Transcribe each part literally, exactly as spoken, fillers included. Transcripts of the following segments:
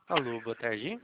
Alô, boa tarde.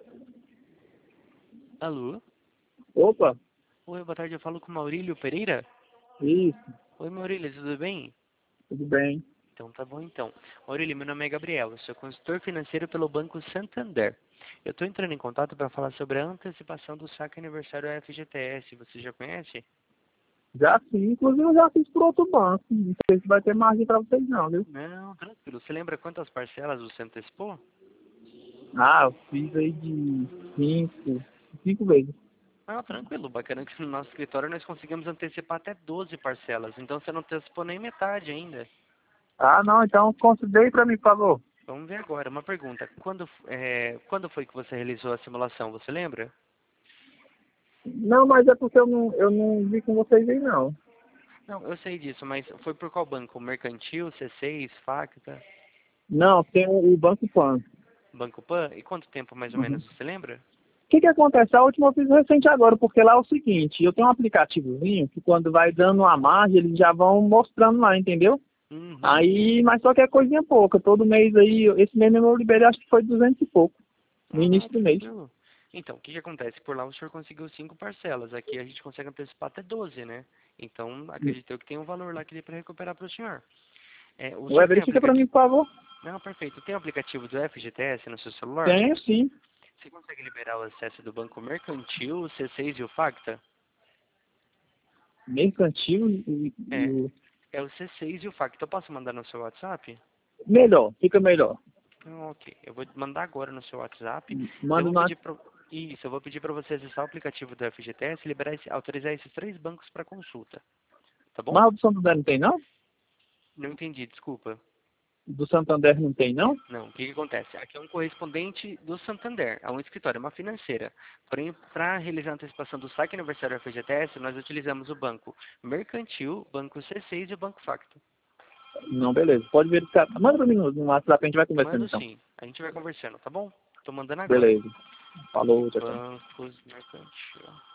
Alô? Opa, Oi, boa tarde, eu falo com Maurílio Pereira? isso, Oi, Maurílio, tudo bem? tudo bem. Então tá bom então. Maurílio, meu nome é Gabriel, eu sou consultor financeiro pelo Banco Santander. Eu estou entrando em contato para falar sobre a antecipação do saque aniversário F G T S. Você já conhece? Já sim, inclusive eu já fiz por outro banco. Não sei se vai ter margem para vocês não, viu? Não, tranquilo. Você lembra quantas parcelas você antecipou? Ah, eu fiz aí de cinco, cinco vezes. Ah, tranquilo. Bacana que no nosso escritório nós conseguimos antecipar até doze parcelas. Então você não antecipou nem metade ainda. Ah, não, então considere para mim, por favor. Vamos ver agora. Uma pergunta. Quando, é, quando foi que você realizou a simulação? Você lembra? Não, mas é porque eu não, eu não vi com vocês aí não. Não, eu sei disso, mas foi por qual banco? Mercantil, C seis, Facta, Não, tem o, o Banco Pan. Banco Pan? E quanto tempo mais ou Uhum. menos você lembra? O que que acontece? A última eu fiz recente agora, porque lá é o seguinte, eu tenho um aplicativozinho que quando vai dando uma margem, eles já vão mostrando lá, entendeu? Uhum. Aí, mas só que é coisinha pouca. Todo mês aí, esse mês mesmo eu liberei, acho que foi duzentos e pouco, no Ah, não, início do mês. tranquilo. Então, o que que acontece? Por lá o senhor conseguiu cinco parcelas. Aqui a gente consegue antecipar até doze, né? Então, acredito eu que tem um valor lá que dê para recuperar para o senhor. É, o Ué, senhor tem verifica pra mim, aplicativo... por favor. Não, perfeito. Tem aplicativo do F G T S no seu celular? Tenho, sim. Você consegue liberar o acesso do Banco Mercantil, o C seis e o Facta? Mercantil e, e É, o... é o C seis e o Facta. Eu posso mandar no seu WhatsApp? Melhor, fica melhor. Ah, ok, eu vou mandar agora no seu WhatsApp. Eu Manda vou no pedir WhatsApp. para isso, eu vou pedir para você acessar o aplicativo do F G T S e liberar esse, autorizar esses três bancos para consulta, tá bom? Mas o do Santander não tem, não? Não entendi, desculpa. Do Santander não tem, não? Não, o que que acontece? Aqui é um correspondente do Santander, é um escritório, é uma financeira. Porém, para realizar a antecipação do saque aniversário do F G T S, nós utilizamos o banco Mercantil, banco C seis e o banco Facto, Não, beleza. Pode verificar. tá Manda bom? pra mim no, no WhatsApp, a gente vai conversando Mando então. sim, a gente vai conversando, tá bom? Tô mandando agora. Beleza. Falou, tchau, tchau. Bancos Mercantil.